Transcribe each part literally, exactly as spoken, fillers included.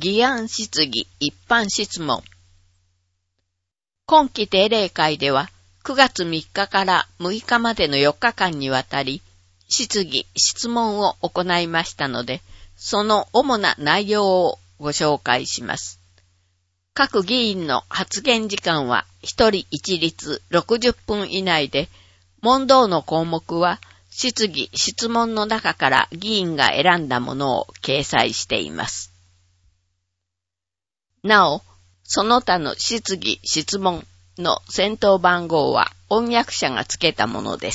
議案質疑一般質問。今期定例会ではくがつみっかからむいかまでのよっかかんにわたり質疑質問を行いましたので、その主な内容をご紹介します。各議員の発言時間はひとり一律ろくじゅっぷん以内で、問答の項目は質疑質問の中から議員が選んだものを掲載しています。なお、その他の質疑質問の先頭番号は音訳者がつけたものです。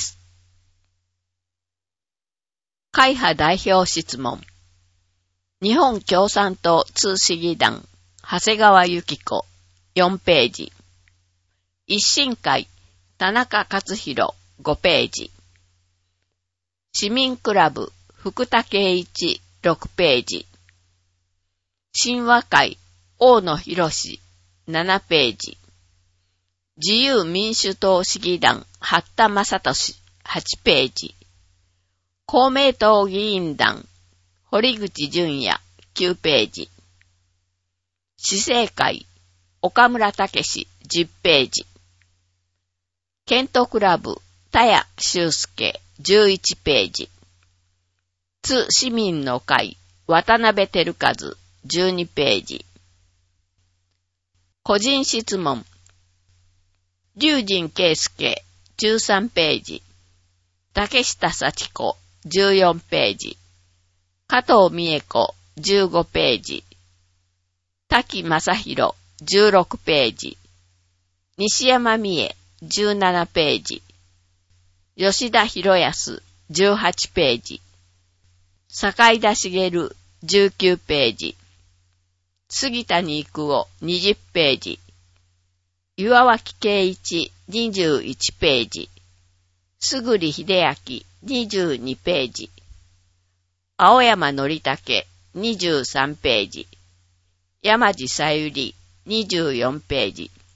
会派代表質問。日本共産党通市議団長谷川由紀子よんページ。一新会田中克弘ごページ。市民クラブ福田圭一ろくページ。親和会大野博ななページ。自由民主党市議団八田正俊はちページ。公明党議員団堀口淳也きゅうページ。市政会岡村武史じゅっページ。ケントクラブ田谷修介じゅういちページ。津市民の会渡辺照和じゅうにページ。個人質問。龍神圭介じゅうさんページ。竹下幸子じゅうよんページ。加藤美恵子じゅうごページ。滝正弘じゅうろくページ。西山美恵じゅうななページ。吉田博康じゅうはちページ。坂井田茂じゅうきゅうページ。杉谷育夫にじゅっページ。岩脇圭一にじゅういちページ。杉利秀明にじゅうにページ。青山則武にじゅうさんページ。山地さゆりにじゅうよんページ。